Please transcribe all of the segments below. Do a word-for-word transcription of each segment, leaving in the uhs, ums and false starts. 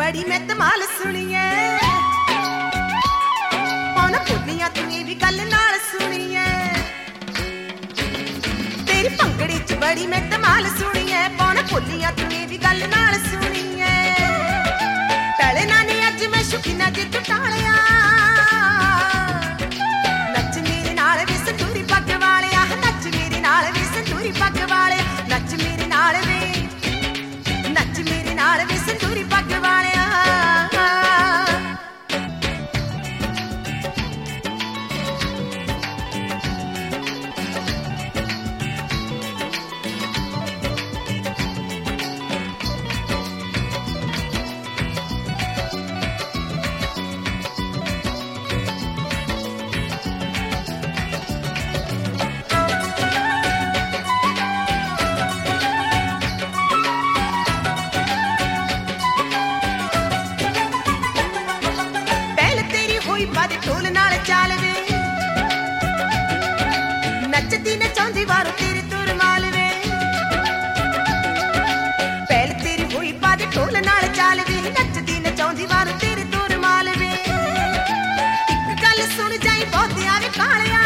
बड़ी मैं धमाल सुनिए पौन भुलियां तू भी गल नाल सुनिए तेरी भंगड़ी च बड़ी मैं धमाल सुनिए पौन भुलियां तू भी गल नाल सुनिए पहले नानी अज मैं शौकीना जे टुटालिया नच मेरे नाल वे संदूरी पग वालिया नच मेरे नाल वे संदूरी पग वालिया नच मेरे नाल वे नच मेरे नाल वे संदूरी पग वालिया बादे ढोल नाल चाल वे नचदी नचाउंदी वारो तेरे तुर माल वे पहल तेरी होई बादे ढोल नाल चाल वे नचदी नचाउंदी वारो तेरे तुर माल वे इक गल सुन जाई बहुतियां वे कालिया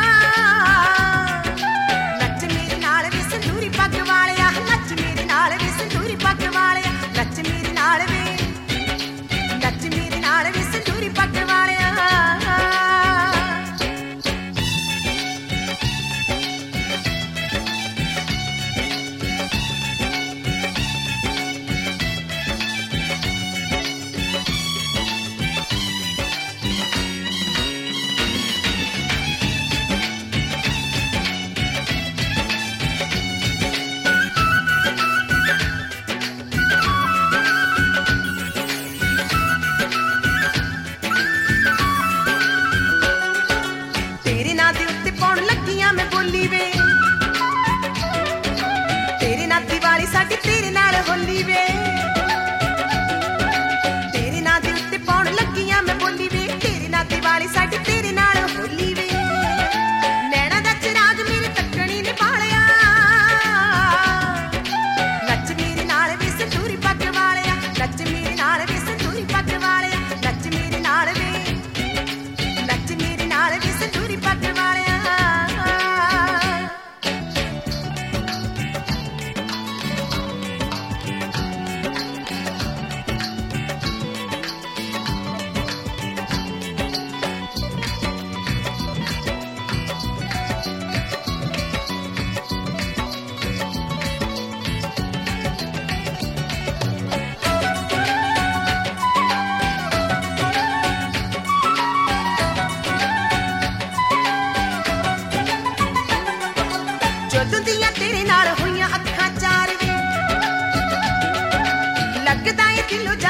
नच मेरे नाल वे संदूरी पग वालिया नच मेरे नाल वे संदूरी पग वालिया नच मेरे नाल वे नच मेरे नाल वे संदूरी पग वालिया मैं बोली वे तेरे नाल दिवाली साडी तेरे नाल होली वे तेरे नाल दे उत्ते पाउण लगियां मैं बोली वे तेरे नाल दिवाली साडी तेरे नाल होली वे नैना दा चिराग मेरे तकनी ने पालिया नच मेरे नाल वे संदूरी पग वालिया नच मेरे नाल वे संदूरी पग वालिया नच मेरे नाल वे नच मेरे नाल वे संदूरी पग वालिया ਜਦੋਂ ਦੀਆਂ ਤੇਰੇ ਨਾਲ ਹੋਈਆਂ ਅੱਖਾਂ ਚਾਰ ਵੇ ਲੱਗਦਾ ਏ ਦਿਲੋਂ